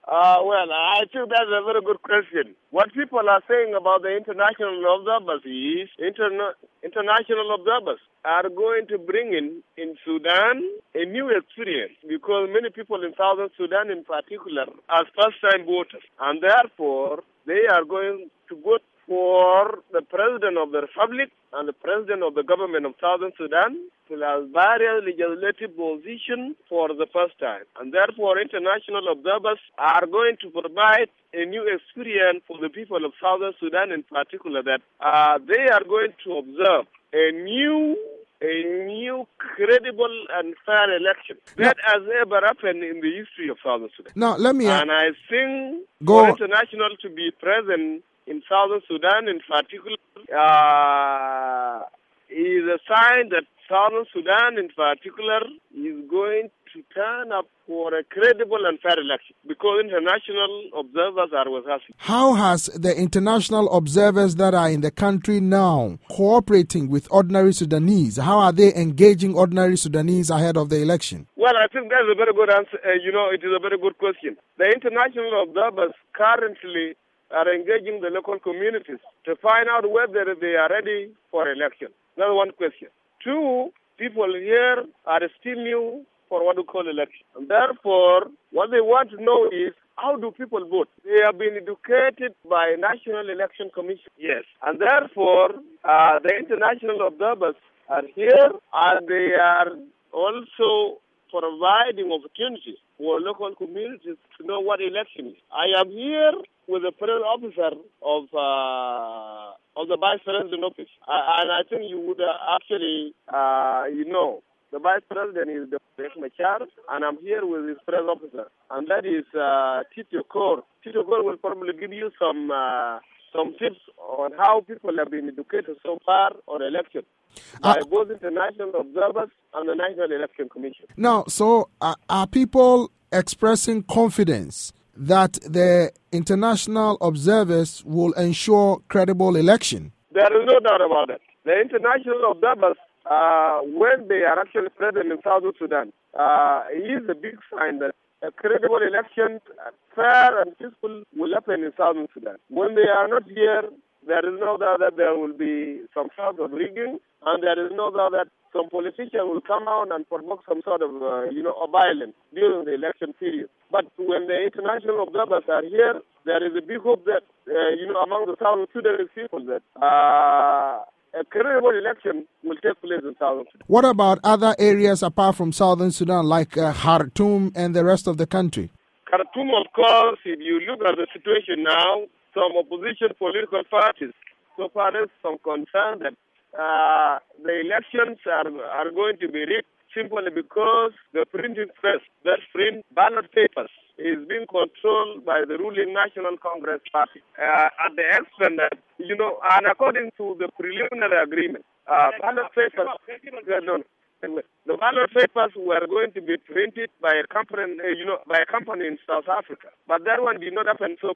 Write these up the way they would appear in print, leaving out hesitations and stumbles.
Well, I think that's a very good question. What people are saying about the international observers is international observers are going to bring in Sudan a new experience because many people in southern Sudan in particular are first-time voters, and therefore they are going to vote for the President of the Republic and the President of the government of Southern Sudan to have various legislative positions for the first time. And therefore, international observers are going to provide a new experience for the people of Southern Sudan in particular, that they are going to observe a new credible and fair election that has ever happened in the history of Southern Sudan. Now, let me... And I think for international to be present in Southern Sudan in particular is a sign that Southern Sudan in particular is going to turn up for a credible and fair election because international observers are with us. How has the international observers that are in the country now cooperating with ordinary Sudanese? How are they engaging ordinary Sudanese ahead of the election? Well, I think that's a very good answer. It is a very good question. The international observers currently are engaging the local communities to find out whether they are ready for election. That's one question. Two, people here are still new for what we call election. And therefore, what they want to know is, how do people vote? They have been educated by National Election Commission. Yes. And therefore, the international observers are here, and they are also providing opportunities for local communities to know what election is. I am here with the press officer of the Vice President office. And I think you would actually, the Vice President is the Machar, and I'm here with his press officer, and that is Tito Kor. Tito Kor will probably give you some tips on how people have been educated so far on election by both international observers and the National Election Commission. Now, so are people expressing confidence that the international observers will ensure credible election? There is no doubt about that. The international observers, when they are actually present in South Sudan, it is a big sign that a credible election, fair and peaceful, will happen in South Sudan. When they are not here, there is no doubt that there will be some sort of rigging, and there is no doubt that some politician will come out and provoke some sort of, violence during the election period. But when the international observers are here, there is a big hope that, among the South Sudanese people that a credible election will take place in Southern Sudan. What about other areas apart from Southern Sudan, like Khartoum and the rest of the country? Khartoum, of course, if you look at the situation now, some opposition political parties, so far there's some concern that the elections are going to be rigged simply because the printing press that print ballot papers is being controlled by the ruling National Congress Party at the extent that, and according to the preliminary agreement, ballot papers, the ballot papers were going to be printed by a company in South Africa, but that one did not happen. So,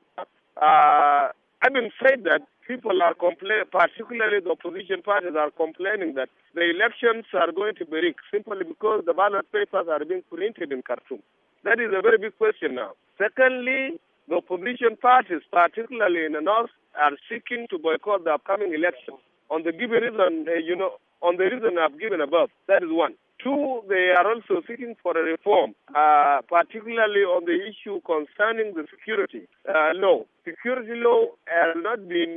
having said that, people are particularly the opposition parties are complaining that the elections are going to be rigged simply because the ballot papers are being printed in Khartoum. That is a very big question now. Secondly, the opposition parties, particularly in the north, are seeking to boycott the upcoming elections on the given reason, on the reason I've given above. That is one. Two, they are also seeking for a reform, particularly on the issue concerning the security law. Security law has not been,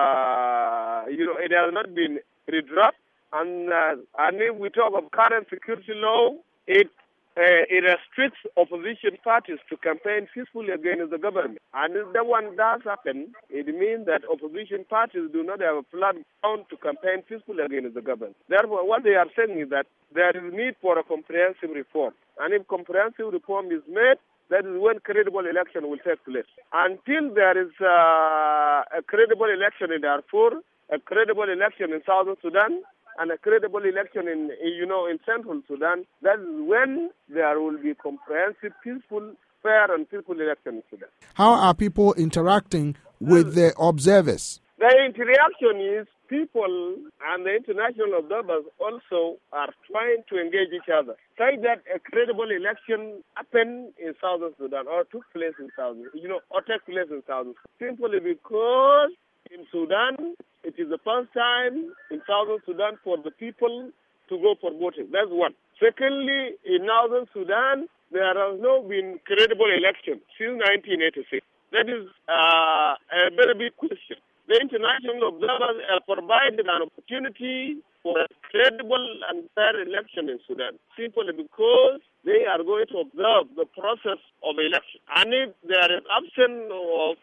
it has not been redrafted. And if we talk of current security law, it restricts opposition parties to campaign peacefully against the government. And if that one does happen, it means that opposition parties do not have a platform to campaign peacefully against the government. Therefore, what they are saying is that there is need for a comprehensive reform. And if comprehensive reform is made, that is when credible election will take place. Until there is a credible election in Darfur, a credible election in Southern Sudan, and a credible election in Central Sudan, that is when there will be comprehensive, peaceful, fair and peaceful election in Sudan. How are people interacting with the observers? The interaction is people and the international observers also are trying to engage each other. Say that a credible election happened in Southern Sudan or took place in or take place in Southern Sudan, simply because in Sudan, it is the first time in Southern Sudan for the people to go for voting. That's one. Secondly, in Northern Sudan, there has not been credible election since 1986. That is a very big question. The international observers have provided an opportunity for a credible and fair election in Sudan, simply because they are going to observe the process of election. And if there is absence of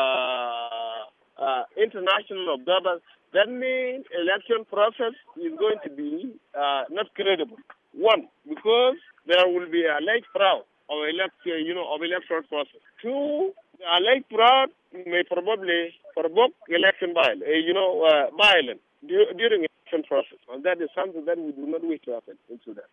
international observers, that means election process is going to be not credible. One, because there will be alleged fraud of electoral process. Two, the alleged fraud may probably provoke election violence during election process, and that is something that we do not wish to happen in Sudan.